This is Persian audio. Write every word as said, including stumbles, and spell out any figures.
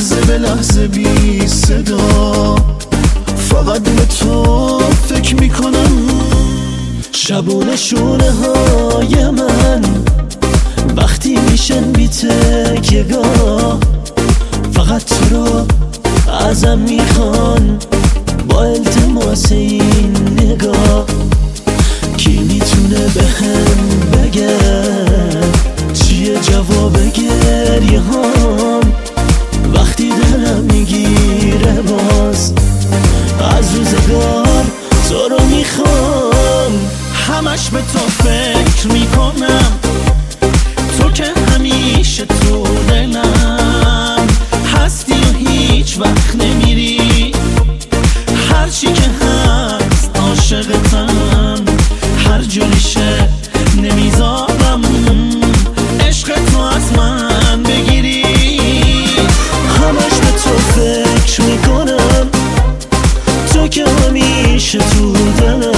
لحظه به لحظه بی صدا فقط به تو فکر میکنم. شبونه شونه های من وقتی میشن بی تکیه‌گاه فقط تو رو ازم میخوان با التماس این نگاه. کی میتونه به هم بگه چیه جواب گریه هام وقتی دلم میگیره باز از روزگار تو رو میخوام. همش به تو فکر میکنم، تو که همیشه تو دلم هستی و هیچ وقت نمیری. هرچی که هست عاشقتم، هر جوریشه نمیذارم عشق تو از من بگیری. همش به تو فکر میکنم، تو که همیشه تو دلم